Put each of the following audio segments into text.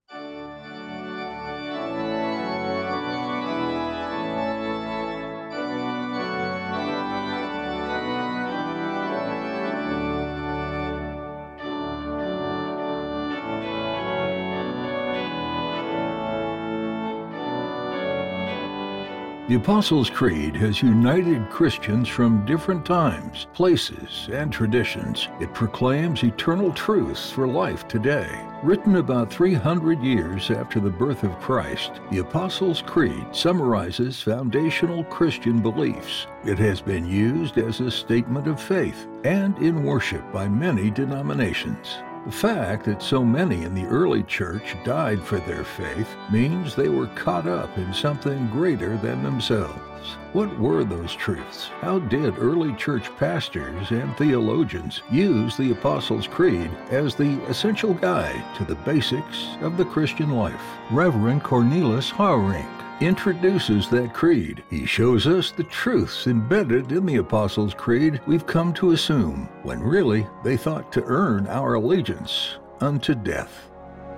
The Apostles' Creed has united Christians from different times, places, and traditions. It proclaims eternal truths for life today. Written about 300 years after the birth of Christ, the Apostles' Creed summarizes foundational Christian beliefs. It has been used as a statement of faith and in worship by many denominations. The fact that so many in the early church died for their faith means they were caught up in something greater than themselves. What were those truths? How did early church pastors and theologians use the Apostles' Creed as the essential guide to the basics of the Christian life? Reverend Cornelis Houwerink introduces that creed. He shows us the truths embedded in the Apostles' Creed we've come to assume, when really they thought to earn our allegiance unto death.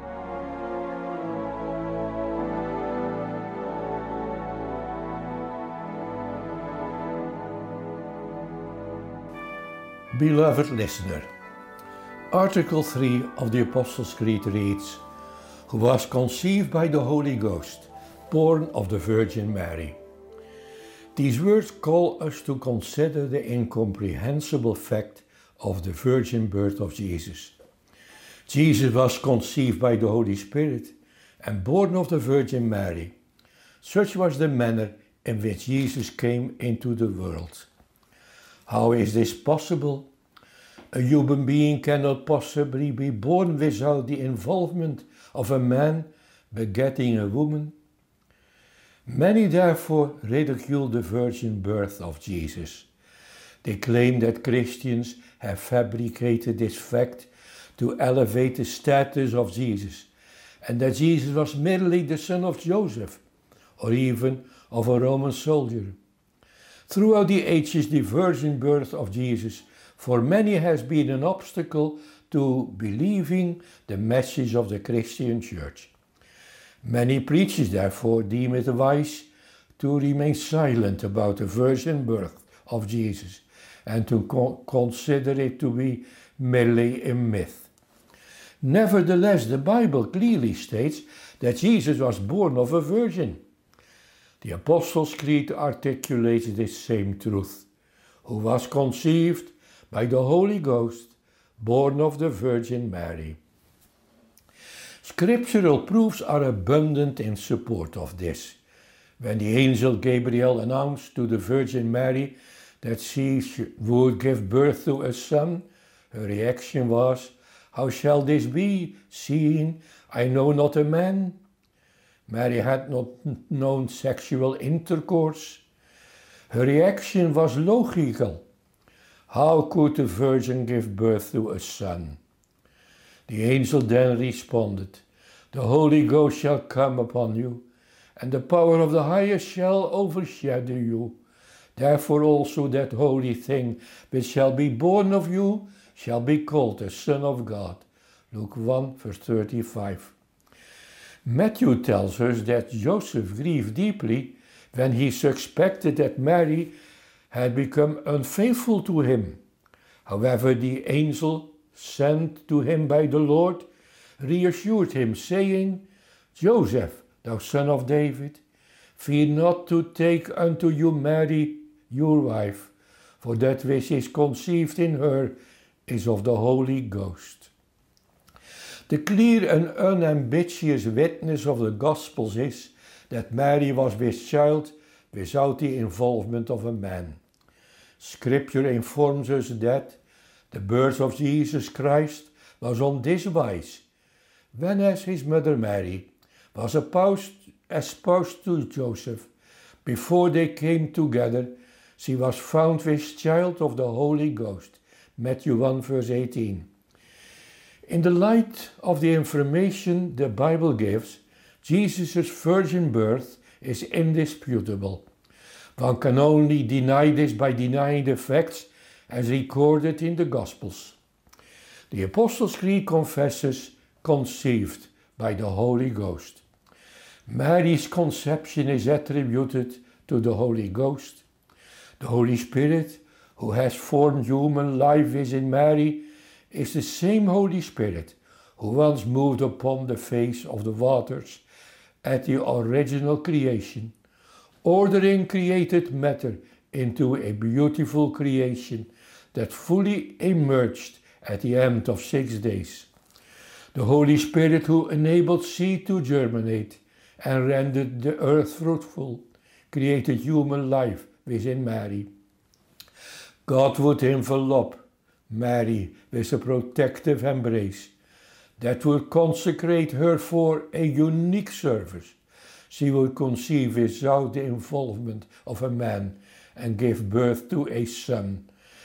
Beloved listener, Article 3 of the Apostles' Creed reads, "Who was conceived by the Holy Ghost, born of the Virgin Mary." These words call us to consider the incomprehensible fact of the virgin birth of Jesus. Jesus was conceived by the Holy Spirit and born of the Virgin Mary. Such was the manner in which Jesus came into the world. How is this possible? A human being cannot possibly be born without the involvement of a man begetting a woman. Many therefore ridicule the virgin birth of Jesus. They claim that Christians have fabricated this fact to elevate the status of Jesus, and that Jesus was merely the son of Joseph, or even of a Roman soldier. Throughout the ages, the virgin birth of Jesus for many has been an obstacle to believing the message of the Christian Church. Many preachers therefore deem it wise to remain silent about the virgin birth of Jesus and to consider it to be merely a myth. Nevertheless, the Bible clearly states that Jesus was born of a virgin. The Apostles' Creed articulates this same truth, who was conceived by the Holy Ghost, born of the Virgin Mary. Scriptural proofs are abundant in support of this. When the angel Gabriel announced to the Virgin Mary that she would give birth to a son, her reaction was, "How shall this be, seeing I know not a man?" Mary had not known sexual intercourse. Her reaction was logical. How could the Virgin give birth to a son? The angel then responded, "The Holy Ghost shall come upon you, and the power of the Highest shall overshadow you. Therefore also that holy thing which shall be born of you shall be called the Son of God." Luke 1, verse 35. Matthew tells us that Joseph grieved deeply when he suspected that Mary had become unfaithful to him. However, the angel sent to him by the Lord reassured him, saying, "Joseph, thou son of David, fear not to take unto you Mary your wife, for that which is conceived in her is of the Holy Ghost." The clear and unambiguous witness of the Gospels is that Mary was with child without the involvement of a man. Scripture informs us that the birth of Jesus Christ was on this wise. When as his mother Mary was espoused to Joseph, before they came together, she was found with child of the Holy Ghost. Matthew 1 verse 18. In the light of the information the Bible gives, Jesus' virgin birth is indisputable. One can only deny this by denying the facts as recorded in the Gospels. The Apostles' Creed confesses conceived by the Holy Ghost. Mary's conception is attributed to the Holy Ghost. The Holy Spirit, who has formed human life within Mary, is the same Holy Spirit who once moved upon the face of the waters at the original creation, ordering created matter into a beautiful creation that fully emerged at the end of 6 days. The Holy Spirit who enabled seed to germinate and rendered the earth fruitful, created human life within Mary. God would envelop Mary with a protective embrace that would consecrate her for a unique service. She would conceive without the involvement of a man and give birth to a son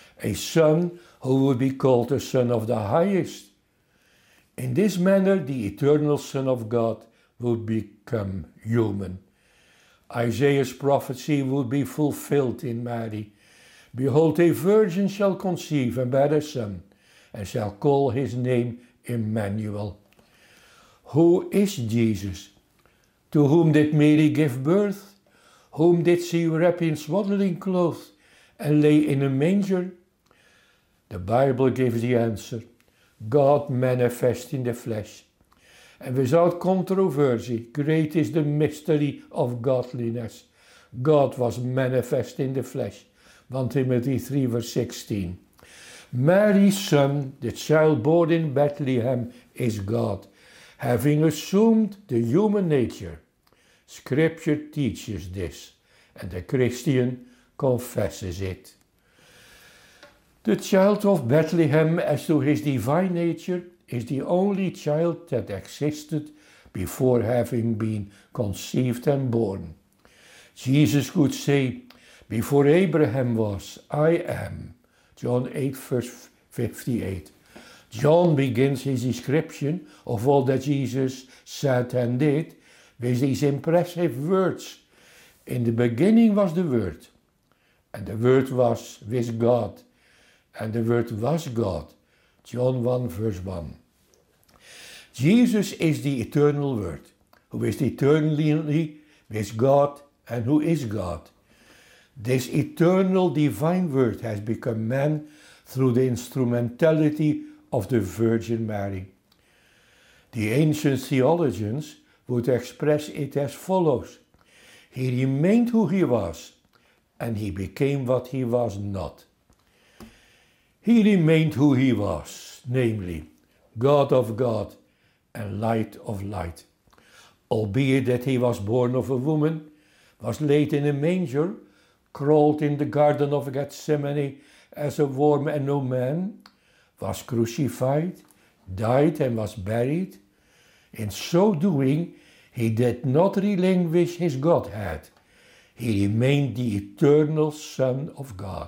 who would be called the Son of the Highest. In this manner, the eternal Son of God would become human. Isaiah's prophecy would be fulfilled in Mary. Behold, a virgin shall conceive and bear a son, and shall call his name Emmanuel. Who is Jesus? To whom did Mary give birth? Whom did she wrap in swaddling clothes and lay in a manger? The Bible gives the answer: God manifest in the flesh. And without controversy, great is the mystery of godliness. God was manifest in the flesh. 1 Timothy 3 verse 16. Mary's son, the child born in Bethlehem, is God, having assumed the human nature. Scripture teaches this, and the Christian confesses it. The child of Bethlehem, as to his divine nature, is the only child that existed before having been conceived and born. Jesus could say, "Before Abraham was, I am." John 8 verse 58. John begins his description of all that Jesus said and did with these impressive words. In the beginning was the Word, and the Word was with God, and the Word was God. John 1 verse 1. Jesus is the eternal Word, who is eternally with God and who is God. This eternal divine Word has become man through the instrumentality of the Virgin Mary. The ancient theologians would express it as follows: He remained who he was, and he became what he was not. He remained who he was, namely, God of God and light of light. Albeit that he was born of a woman, was laid in a manger, crawled in the garden of Gethsemane as a worm and no man, was crucified, died and was buried. In so doing, he did not relinquish his Godhead. He remained the eternal Son of God.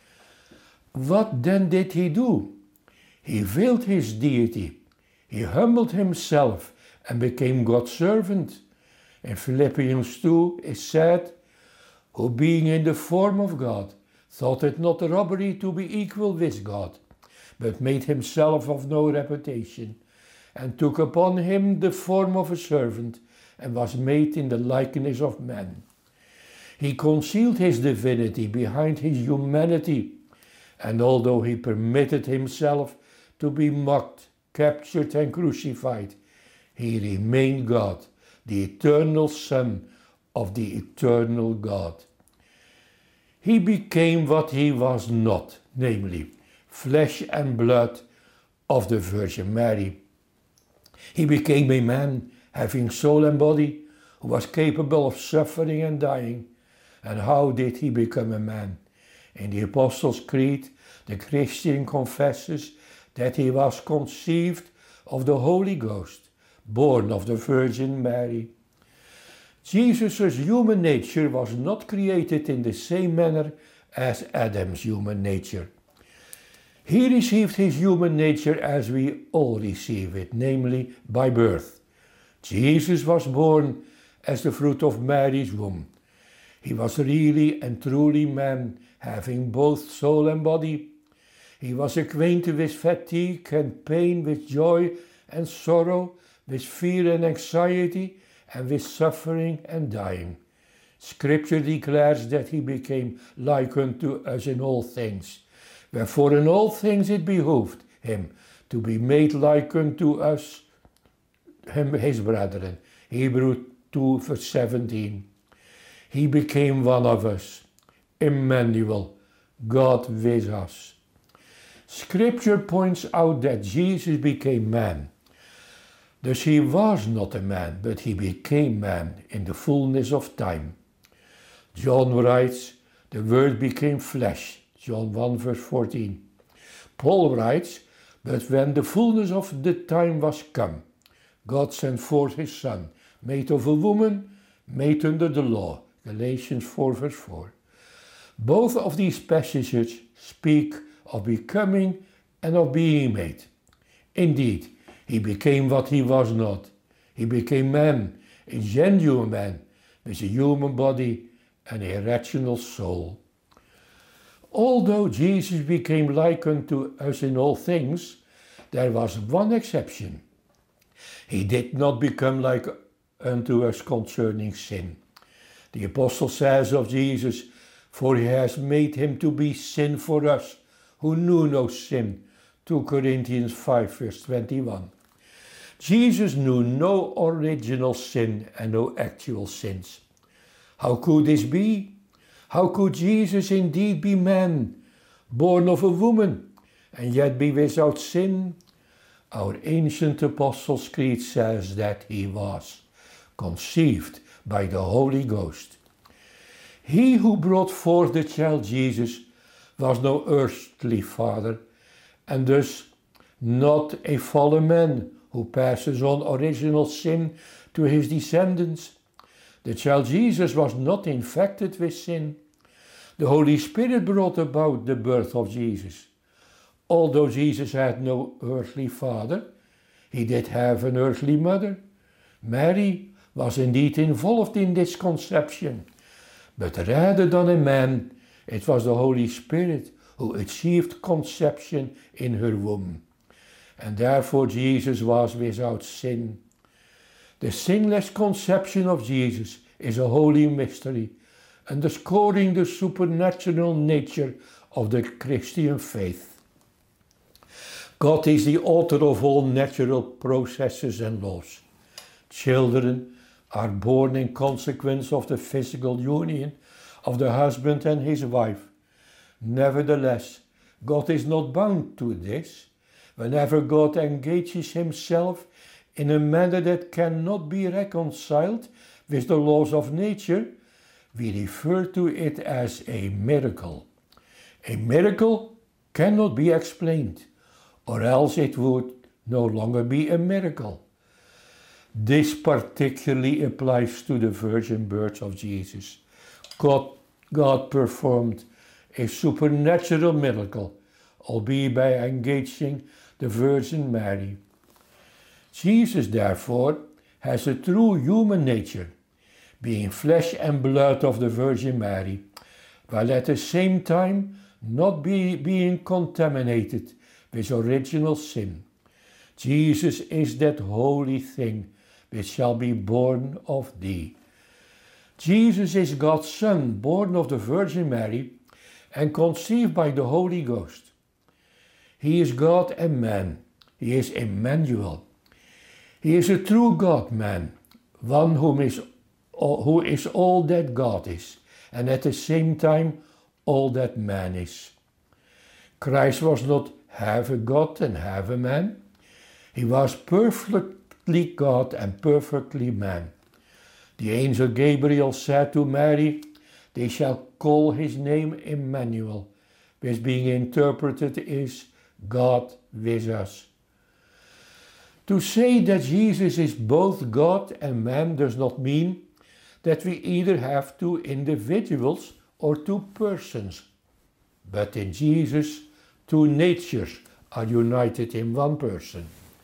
What then did he do? He veiled his deity. He humbled himself and became God's servant. In Philippians 2 is said, who being in the form of God, thought it not a robbery to be equal with God, but made himself of no reputation, and took upon him the form of a servant, and was made in the likeness of men. He concealed his divinity behind his humanity, and although he permitted himself to be mocked, captured and crucified, he remained God, the eternal Son of the eternal God. He became what he was not, namely, flesh and blood of the Virgin Mary. He became a man having soul and body, who was capable of suffering and dying. And how did he become a man? In the Apostles' Creed, the Christian confesses that he was conceived of the Holy Ghost, born of the Virgin Mary. Jesus' human nature was not created in the same manner as Adam's human nature. He received his human nature as we all receive it, namely by birth. Jesus was born as the fruit of Mary's womb. He was really and truly man, having both soul and body. He was acquainted with fatigue and pain, with joy and sorrow, with fear and anxiety, and with suffering and dying. Scripture declares that he became like unto us in all things. Wherefore in all things it behooved him to be made like unto us, his brethren. Hebrews 2 verse 17. He became one of us. Emmanuel, God with us. Scripture points out that Jesus became man. Thus he was not a man, but he became man in the fullness of time. John writes, the Word became flesh, John 1 verse 14. Paul writes, but when the fullness of the time was come, God sent forth his Son, made of a woman, made under the law, Galatians 4 verse 4. Both of these passages speak of becoming and of being made. Indeed, he became what he was not. He became man, a genuine man, with a human body and a rational soul. Although Jesus became like unto us in all things, there was one exception. He did not become like unto us concerning sin. The apostle says of Jesus, for he has made him to be sin for us, who knew no sin. 2 Corinthians 5 verse 21. Jesus knew no original sin and no actual sins. How could this be? How could Jesus indeed be man, born of a woman, and yet be without sin? Our ancient Apostles' Creed says that he was conceived by the Holy Ghost. He who brought forth the child Jesus was no earthly father, and thus not a fallen man who passes on original sin to his descendants. The child Jesus was not infected with sin. The Holy Spirit brought about the birth of Jesus. Although Jesus had no earthly father, he did have an earthly mother. Mary was indeed involved in this conception, but rather than a man, it was the Holy Spirit who achieved conception in her womb. And therefore Jesus was without sin. The sinless conception of Jesus is a holy mystery, underscoring the supernatural nature of the Christian faith. God is the author of all natural processes and laws. Children are born in consequence of the physical union of the husband and his wife. Nevertheless, God is not bound to this. Whenever God engages himself in a manner that cannot be reconciled with the laws of nature, we refer to it as a miracle. A miracle cannot be explained, or else it would no longer be a miracle. This particularly applies to the virgin birth of Jesus. God performed a supernatural miracle, albeit by engaging the Virgin Mary. Jesus, therefore, has a true human nature, being flesh and blood of the Virgin Mary, while at the same time not being contaminated with original sin. Jesus is that holy thing which shall be born of thee. Jesus is God's Son, born of the Virgin Mary and conceived by the Holy Ghost. He is God and man. He is Emmanuel. He is a true God-man, one who is all that God is, and at the same time all that man is. Christ was not half a God and half a man. He was perfectly God and perfectly man. The angel Gabriel said to Mary, "They shall call his name Emmanuel," which being interpreted is God with us. To say that Jesus is both God and man does not mean that we either have two individuals or two persons, but in Jesus, two natures are united in one person.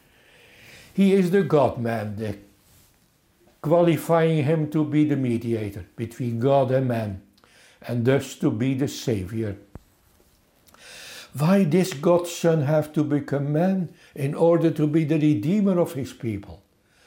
He is the God-man, qualifying him to be the mediator between God and man, and thus to be the Savior. Why does God's Son have to become man in order to be the Redeemer of his people?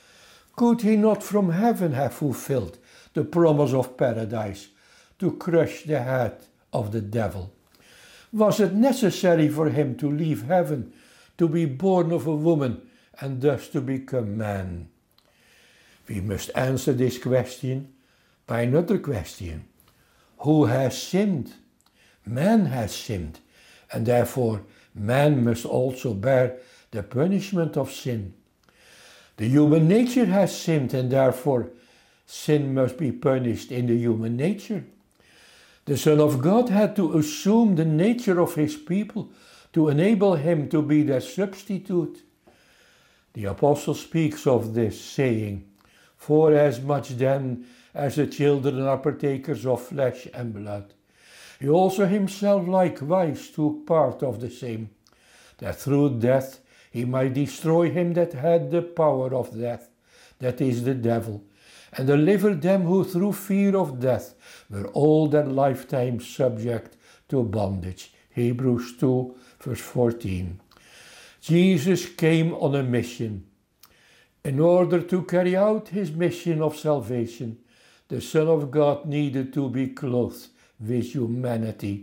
Could he not from heaven have fulfilled the promise of paradise to crush the head of the devil? Was it necessary for him to leave heaven, to be born of a woman, and thus to become man? We must answer this question by another question. Who has sinned? Man has sinned, and therefore man must also bear the punishment of sin. The human nature has sinned, and therefore sin must be punished in the human nature. The Son of God had to assume the nature of his people to enable him to be their substitute. The Apostle speaks of this, saying, "For as much then as the children are partakers of flesh and blood, he also himself likewise took part of the same, that through death he might destroy him that had the power of death, that is the devil, and deliver them who through fear of death were all their lifetime subject to bondage." Hebrews 2, verse 14. Jesus came on a mission. In order to carry out his mission of salvation, the Son of God needed to be clothed with humanity.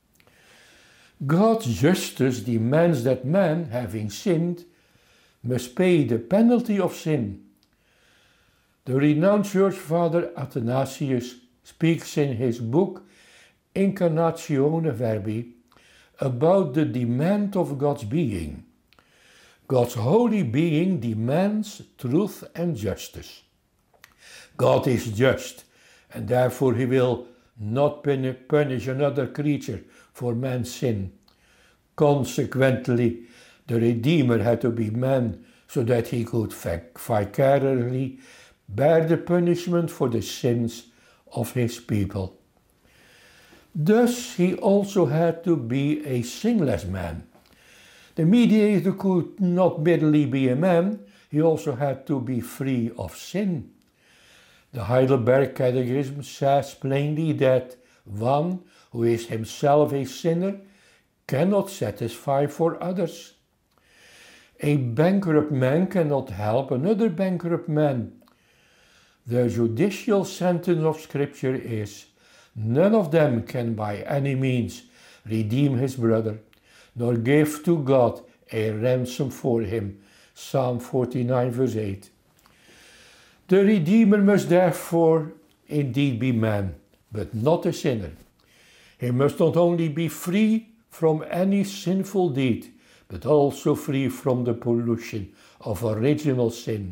God's justice demands that man, having sinned, must pay the penalty of sin. The renowned church father Athanasius speaks in his book Incarnatione Verbi about the demand of God's being. God's holy being demands truth and justice. God is just, and therefore he will not punish another creature for man's sin. Consequently, the Redeemer had to be man so that he could vicariously bear the punishment for the sins of his people. Thus, he also had to be a sinless man. The mediator could not merely be a man, he also had to be free of sin. The Heidelberg Catechism says plainly that one who is himself a sinner cannot satisfy for others. A bankrupt man cannot help another bankrupt man. The judicial sentence of Scripture is, "None of them can by any means redeem his brother, nor give to God a ransom for him." Psalm 49, verse 8. The Redeemer must therefore indeed be man, but not a sinner. He must not only be free from any sinful deed, but also free from the pollution of original sin.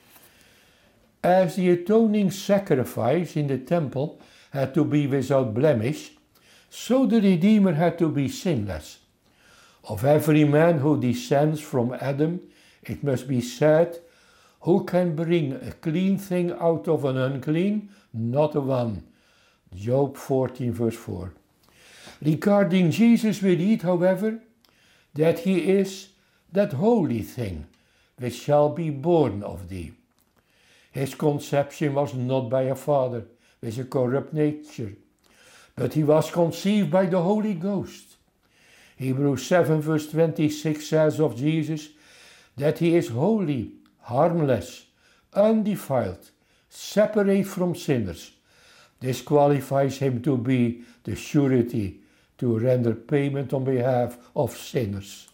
As the atoning sacrifice in the temple had to be without blemish, so the Redeemer had to be sinless. Of every man who descends from Adam, it must be said, "Who can bring a clean thing out of an unclean? Not a one." Job 14, verse 4. Regarding Jesus we read, however, that he is that holy thing which shall be born of thee. His conception was not by a father with a corrupt nature, but he was conceived by the Holy Ghost. Hebrews 7, verse 26 says of Jesus that he is holy, harmless, undefiled, separate from sinners. This qualifies him to be the surety to render payment on behalf of sinners.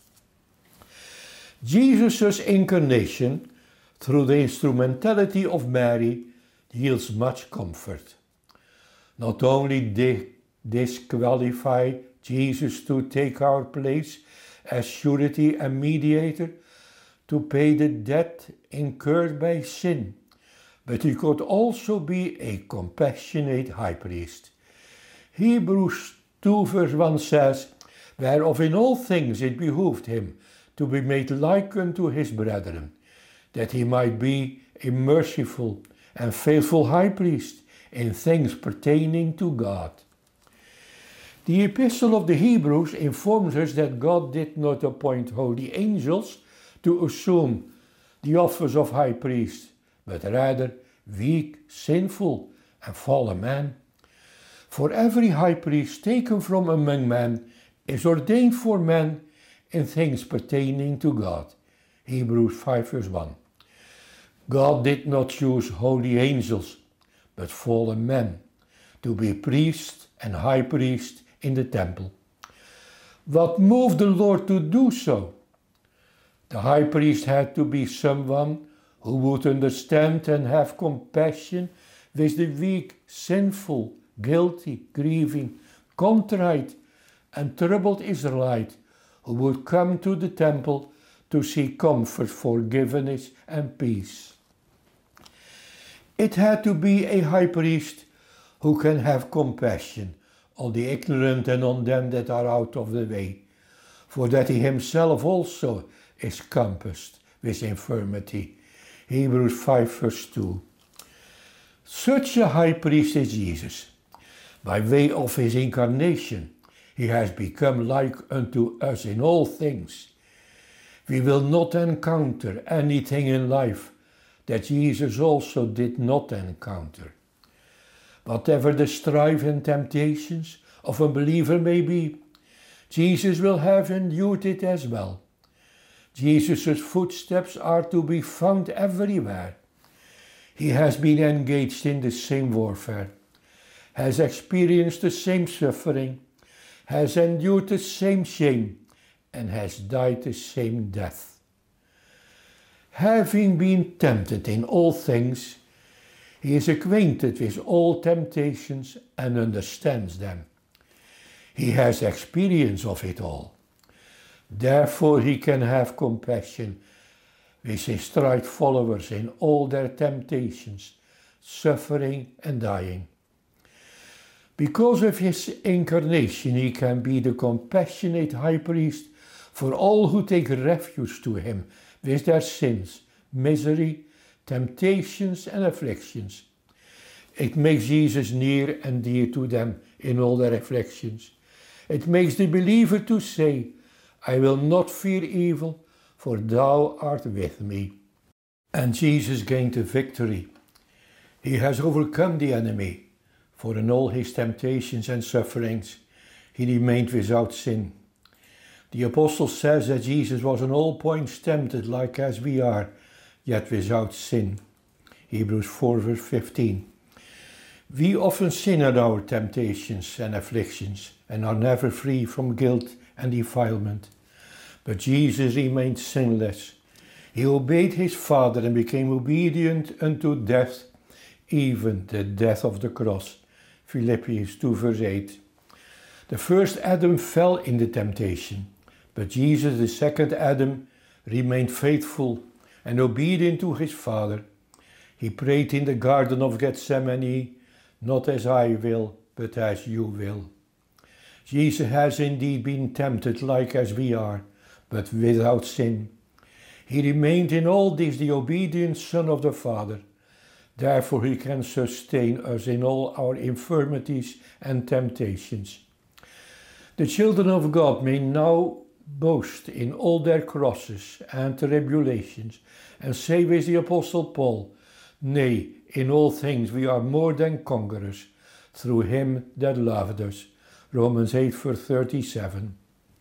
Jesus' incarnation, through the instrumentality of Mary, yields much comfort. Not only did this qualify Jesus to take our place as surety and mediator, to pay the debt incurred by sin, but he could also be a compassionate high priest. Hebrews 2 verse 1 says, "Whereof in all things it behooved him to be made like unto his brethren, that he might be a merciful and faithful high priest in things pertaining to God." The Epistle of the Hebrews informs us that God did not appoint holy angels to assume the office of high priest, but rather weak, sinful, and fallen man. For every high priest taken from among men is ordained for men in things pertaining to God. Hebrews 5 verse 1. God did not choose holy angels, but fallen men, to be priests and high priests in the temple. What moved the Lord to do so? The high priest had to be someone who would understand and have compassion with the weak, sinful, guilty, grieving, contrite and troubled Israelite who would come to the temple to seek comfort, forgiveness and peace. It had to be a high priest who can have compassion on the ignorant and on them that are out of the way, for that he himself also is compassed with infirmity. Hebrews 5 verse 2. Such a high priest is Jesus. By way of his incarnation, he has become like unto us in all things. We will not encounter anything in life that Jesus also did not encounter. Whatever the strife and temptations of a believer may be, Jesus will have endured it as well. Jesus' footsteps are to be found everywhere. He has been engaged in the same warfare, has experienced the same suffering, has endured the same shame, and has died the same death. Having been tempted in all things, he is acquainted with all temptations and understands them. He has experience of it all. Therefore he can have compassion with his tried followers in all their temptations, suffering and dying. Because of his incarnation, he can be the compassionate high priest for all who take refuge to him with their sins, misery, temptations and afflictions. It makes Jesus near and dear to them in all their afflictions. It makes the believer to say, I will not fear evil, for thou art with me. And Jesus gained the victory. He has overcome the enemy, for in all his temptations and sufferings, he remained without sin. The apostle says that Jesus was in all points tempted like as we are, yet without sin. Hebrews 4 verse 15. We often sin at our temptations and afflictions and are never free from guilt and defilement. But Jesus remained sinless. He obeyed his Father and became obedient unto death, even the death of the cross. Philippians 2 verse 8. The first Adam fell in the temptation, but Jesus, the second Adam, remained faithful and obedient to his Father. He prayed in the Garden of Gethsemane, not as I will, but as you will. Jesus has indeed been tempted like as we are, but without sin. He remained in all this the obedient Son of the Father. Therefore he can sustain us in all our infirmities and temptations. The children of God may now boast in all their crosses and tribulations, and say with the Apostle Paul, Nay, in all things we are more than conquerors, through him that loved us. Romans 8 verse 37.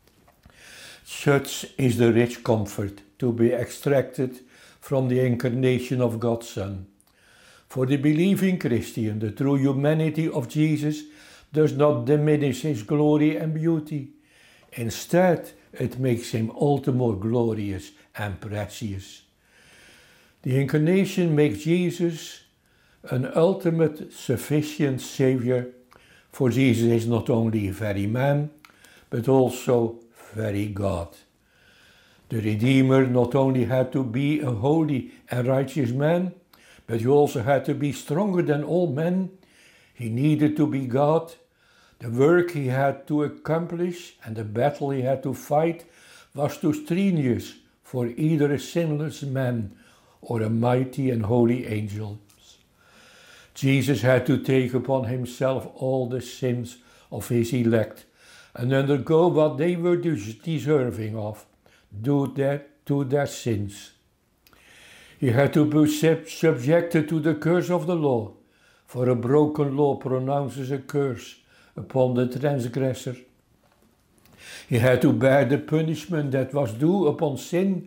Such is the rich comfort to be extracted from the incarnation of God's Son. For the believing Christian, the true humanity of Jesus does not diminish his glory and beauty. Instead, it makes him all the more glorious and precious. The incarnation makes Jesus an ultimate sufficient Savior, for Jesus is not only very man, but also very God. The Redeemer not only had to be a holy and righteous man, but he also had to be stronger than all men. He needed to be God. The work he had to accomplish and the battle he had to fight was too strenuous for either a sinless man or a mighty and holy angel. Jesus had to take upon himself all the sins of his elect and undergo what they were deserving of, due to their sins. He had to be subjected to the curse of the law, for a broken law pronounces a curse upon the transgressor. He had to bear the punishment that was due upon sin,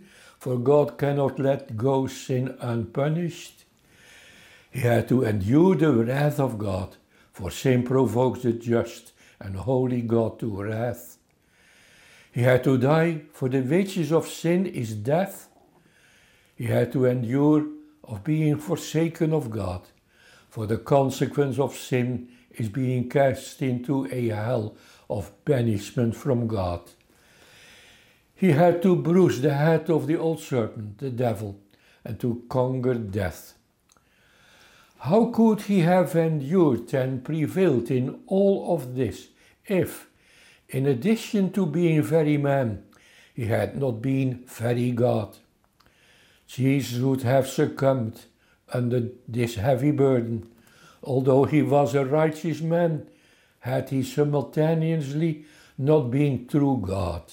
for God cannot let go sin unpunished. He had to endure the wrath of God, for sin provokes the just and holy God to wrath. He had to die, for the wages of sin is death. He had to endure of being forsaken of God, for the consequence of sin is being cast into a hell of banishment from God. He had to bruise the head of the old serpent, the devil, and to conquer death. How could he have endured and prevailed in all of this if, in addition to being very man, he had not been very God? Jesus would have succumbed under this heavy burden, although he was a righteous man, had he simultaneously not been true God.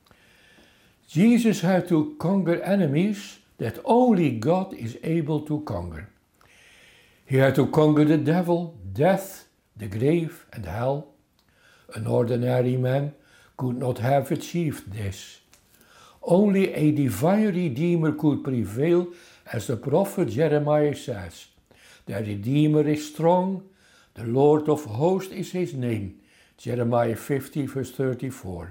Jesus had to conquer enemies that only God is able to conquer. He had to conquer the devil, death, the grave, and hell. An ordinary man could not have achieved this. Only a divine Redeemer could prevail, as the prophet Jeremiah says. The Redeemer is strong, the Lord of hosts is his name. Jeremiah 50 verse 34.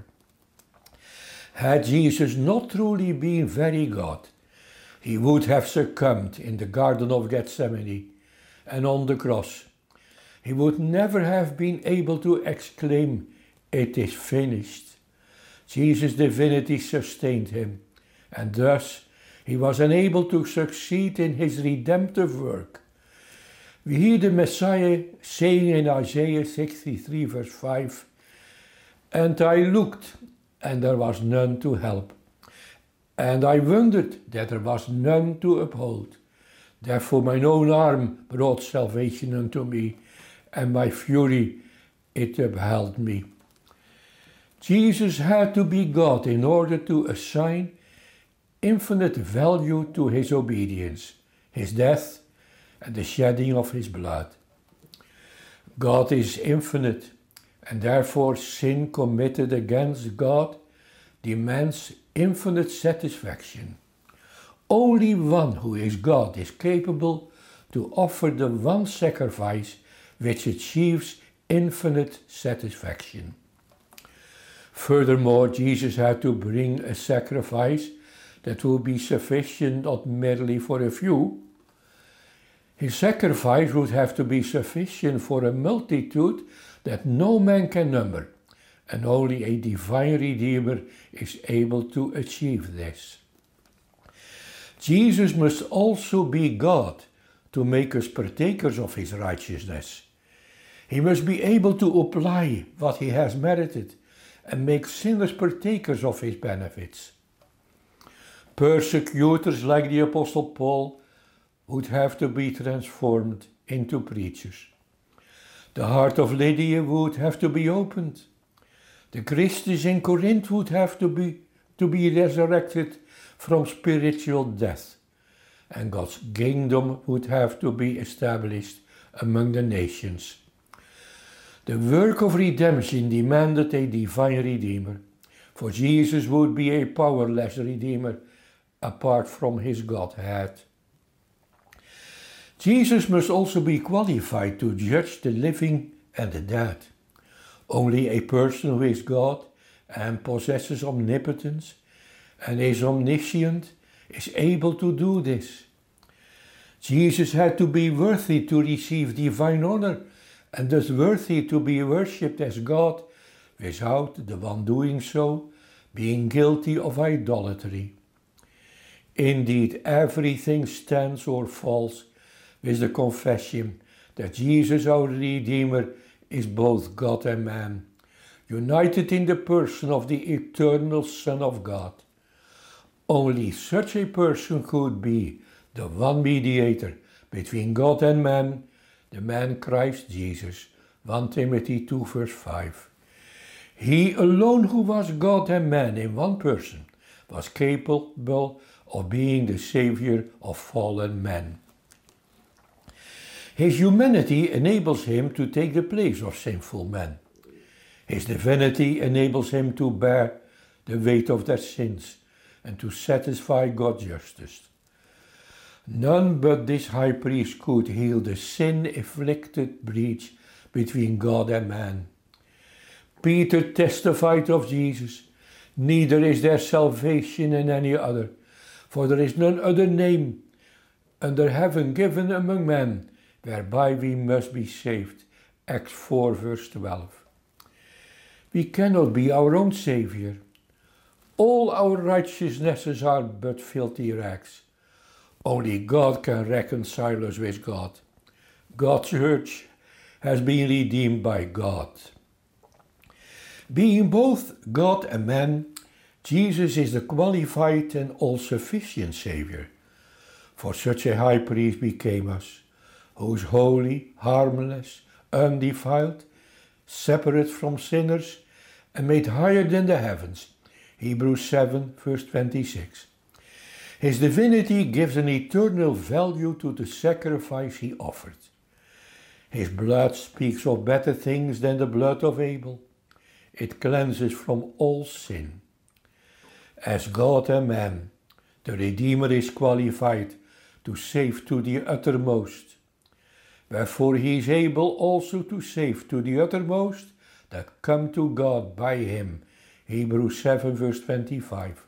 Had Jesus not truly been very God, he would have succumbed in the Garden of Gethsemane and on the cross. He would never have been able to exclaim, "It is finished." Jesus' divinity sustained him, and thus he was unable to succeed in his redemptive work. We hear the Messiah saying in Isaiah 63 verse 5, "And I looked, and there was none to help. And I wondered that there was none to uphold. Therefore mine own arm brought salvation unto me, and my fury it upheld me." Jesus had to be God in order to assign infinite value to his obedience, his death, and the shedding of his blood. God is infinite, and therefore sin committed against God demands infinite satisfaction. Only one who is God is capable to offer the one sacrifice which achieves infinite satisfaction. Furthermore, Jesus had to bring a sacrifice that would be sufficient not merely for a few. His sacrifice would have to be sufficient for a multitude that no man can number, and only a divine Redeemer is able to achieve this. Jesus must also be God to make us partakers of his righteousness. He must be able to apply what he has merited and make sinners partakers of his benefits. Persecutors like the Apostle Paul would have to be transformed into preachers. The heart of Lydia would have to be opened. The Christians in Corinth would have to be resurrected from spiritual death, and God's kingdom would have to be established among the nations. The work of redemption demanded a divine Redeemer, for Jesus would be a powerless Redeemer apart from his Godhead. Jesus must also be qualified to judge the living and the dead. Only a person who is God and possesses omnipotence and is omniscient is able to do this. Jesus had to be worthy to receive divine honor and thus worthy to be worshipped as God without the one doing so being guilty of idolatry. Indeed, everything stands or falls with the confession that Jesus, our Redeemer, is both God and man, united in the person of the eternal Son of God. Only such a person could be the one mediator between God and man, the man Christ Jesus. 1 Timothy 2 verse 5. He alone who was God and man in one person was capable of being the Savior of fallen men. His humanity enables him to take the place of sinful men. His divinity enables him to bear the weight of their sins and to satisfy God's justice. None but this high priest could heal the sin-afflicted breach between God and man. Peter testified of Jesus, "Neither is there salvation in any other, for there is none other name under heaven given among men whereby we must be saved." Acts 4 verse 12. We cannot be our own Savior. All our righteousnesses are but filthy rags. Only God can reconcile us with God. God's church has been redeemed by God. Being both God and man, Jesus is the qualified and all-sufficient Savior. For such a high priest became us, who is holy, harmless, undefiled, separate from sinners, and made higher than the heavens. Hebrews 7 verse 26. His divinity gives an eternal value to the sacrifice he offered. His blood speaks of better things than the blood of Abel. It cleanses from all sin. As God and man, the Redeemer is qualified to save to the uttermost. Wherefore he is able also to save to the uttermost that come to God by him. Hebrews 7 verse 25.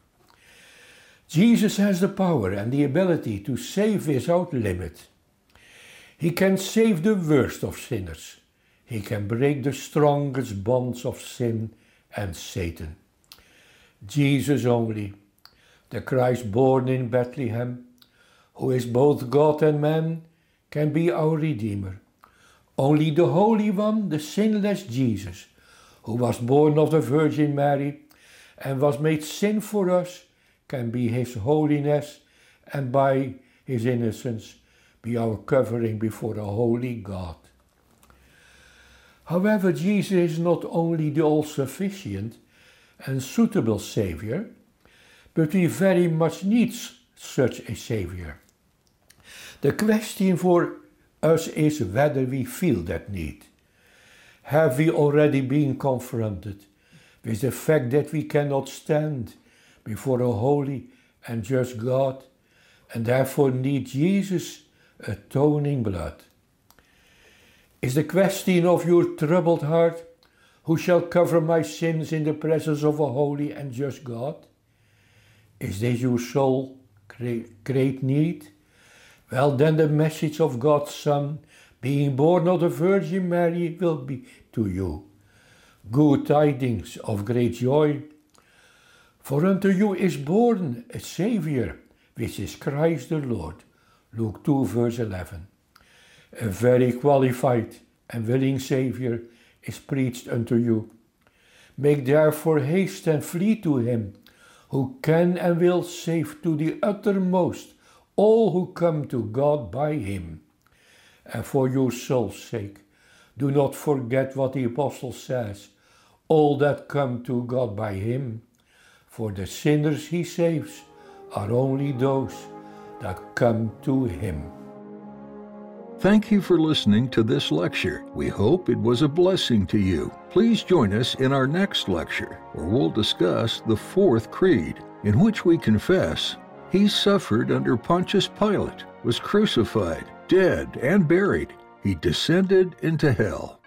Jesus has the power and the ability to save without limit. He can save the worst of sinners. He can break the strongest bonds of sin and Satan. Jesus only, the Christ born in Bethlehem, who is both God and man, can be our Redeemer. Only the Holy One, the sinless Jesus, who was born of the Virgin Mary and was made sin for us, can be his holiness and by his innocence be our covering before a holy God. However, Jesus is not only the all-sufficient and suitable Savior, but we very much need such a Savior. The question for us is whether we feel that need. Have we already been confronted with the fact that we cannot stand before a holy and just God and therefore need Jesus' atoning blood? Is the question of your troubled heart, who shall cover my sins in the presence of a holy and just God? Is this your soul great need? Well, then the message of God's Son, being born of the Virgin Mary, will be to you. Good tidings of great joy. For unto you is born a Saviour, which is Christ the Lord. Luke 2 verse 11. A very qualified and willing Saviour is preached unto you. Make therefore haste and flee to him, who can and will save to the uttermost all who come to God by him. And for your soul's sake, do not forget what the Apostle says, all that come to God by him. For the sinners he saves are only those that come to him. Thank you for listening to this lecture. We hope it was a blessing to you. Please join us in our next lecture, where we'll discuss the Fourth Creed, in which we confess he suffered under Pontius Pilate, was crucified, dead, and buried. He descended into hell.